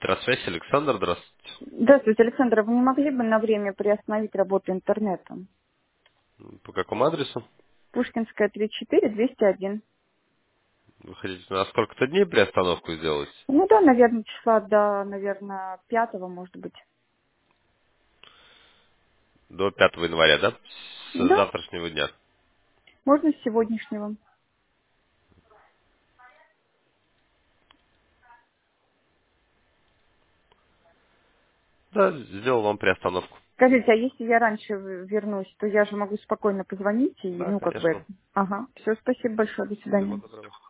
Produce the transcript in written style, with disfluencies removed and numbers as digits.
Электросвязь, Александр, здравствуйте. Здравствуйте, Александра. Вы не могли бы на время приостановить работу интернета? По какому адресу? Пушкинская, 34, 201. Вы хотите на сколько-то дней приостановку сделать? Ну да, наверное, числа до, наверное, 5, может быть. До 5 января, да? С Да, завтрашнего дня. можно с сегодняшнего. Да, сделал вам приостановку. Скажите, а если я раньше вернусь, то я же могу спокойно позвонить и, Да, ну, как бы... конечно. Ага, все, спасибо большое, до Всего свидания. доброго.